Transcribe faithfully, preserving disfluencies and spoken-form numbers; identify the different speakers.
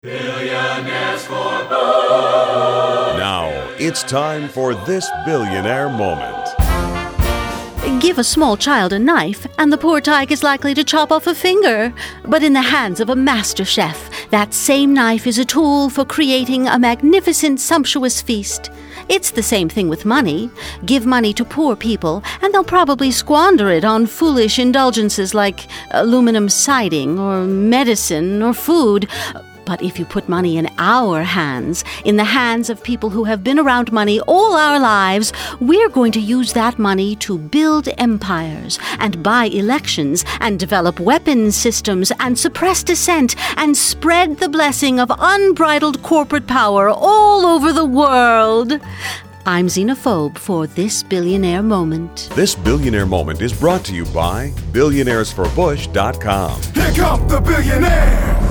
Speaker 1: Billionaires for Bush.
Speaker 2: Now, it's time for this billionaire moment.
Speaker 3: Give a small child a knife, and the poor tyke is likely to chop off a finger. But in the hands of a master chef, that same knife is a tool for creating a magnificent, sumptuous feast. It's the same thing with money. Give money to poor people, and they'll probably squander it on foolish indulgences like aluminum siding or medicine or food. But if you put money in our hands, in the hands of people who have been around money all our lives, we're going to use that money to build empires and buy elections and develop weapons systems and suppress dissent and spread the blessing of unbridled corporate power all over the world. I'm Xenophobe for This Billionaire Moment.
Speaker 2: This billionaire moment is brought to you by billionaires for bush dot com.
Speaker 1: Here come the billionaires.